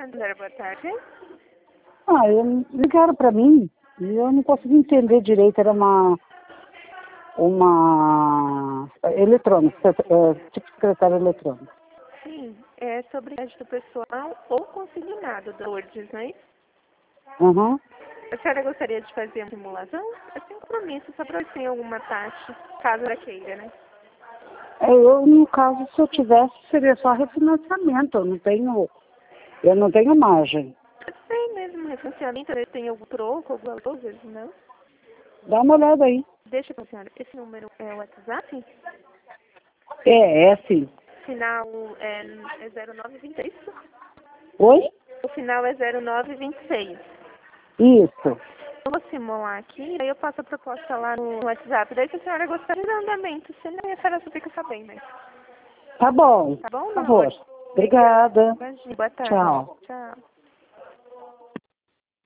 Santander, boa tarde. Ligaram para mim e eu não consegui entender direito. Era uma eletrônica, tipo secretária eletrônica. Sim, é sobre crédito pessoal ou consignado da Lourdes, não é isso? Uhum. A senhora gostaria de fazer uma simulação? É sem compromisso, só para ver se tem alguma taxa, caso ela queira, né? No caso, se eu tivesse, seria só refinanciamento. Eu não tenho margem. Eu sei mesmo, refinanciamento, às vezes tem algum troco, alguma coisa, às vezes não. Dá uma olhada aí. Deixa eu senhora, esse número é o WhatsApp? É sim. O final é 0926. Oi? O final é 0926. Isso. Eu vou simular aqui, aí eu passo a proposta lá no WhatsApp. Daí se a senhora gostar de dar andamento, senão a senhora só fica sabendo, né? Tá bom. Tá bom, Por dona favor. Lourdes? Obrigada. Imagina. Boa tarde. Tchau. Tchau.